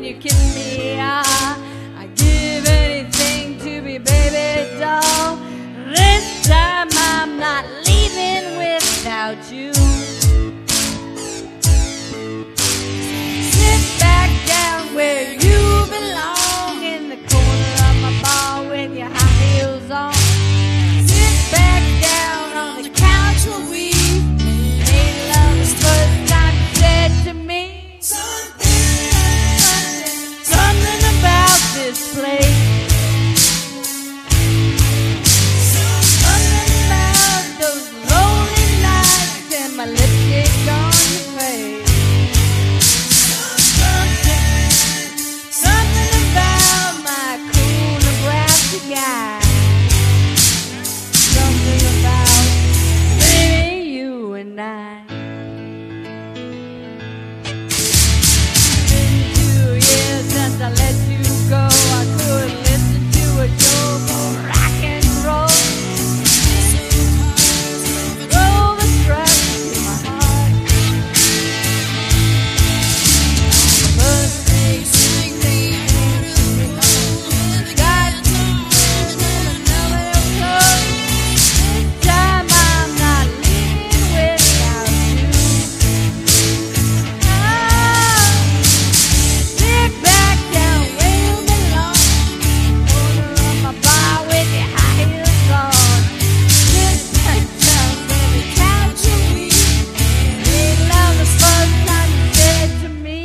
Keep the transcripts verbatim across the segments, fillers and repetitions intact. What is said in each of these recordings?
you kiss me. Ah, I'd give anything to be baby doll. This time I'm not leaving without you. Sit back down where you belong, in the corner of my bar with your high heels on. Sit back down on the couch where we made love the first time you said to me something, something about this place. Something about those lonely nights and my lipstick on your face. Something, something about my cool Nebraska guy. Something about maybe you and I. Been two years since I let you go. I couldn't listen to a joke or rock and roll. Roll the strap to my heart. Birthday, got to another close. This time I'm not leaving without you. Oh, sit back down where you belong, corner of my bar with your high heels on. Sit back down where the couch and we made love the first time you said to me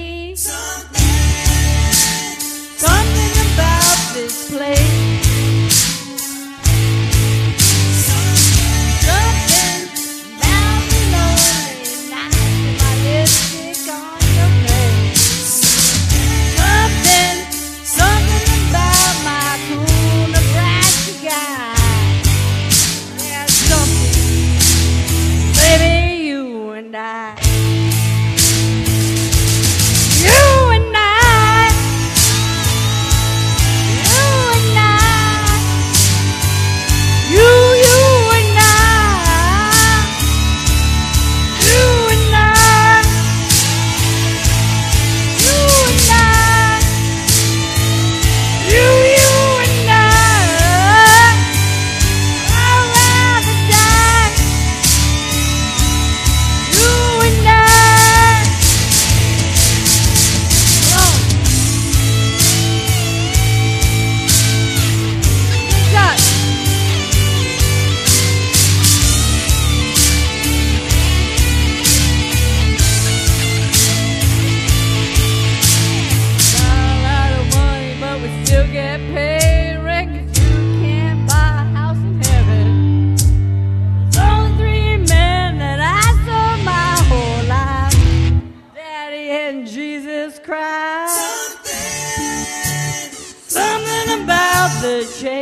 something about this place. Something about the lonely nights and my lipstick on your face. Something, something about my cool Nebraska guy. Yeah, something, baby, you and I. You and I. You and I. You, you and I. You and I. You and I. You, you and I. Around the time. You and I. Oh. Got Got a lot of money, but we still get paid rent 'cause you can't buy a house in heaven. There's only three men that I served my whole life: Daddy and Jesus Christ. Something about the chase.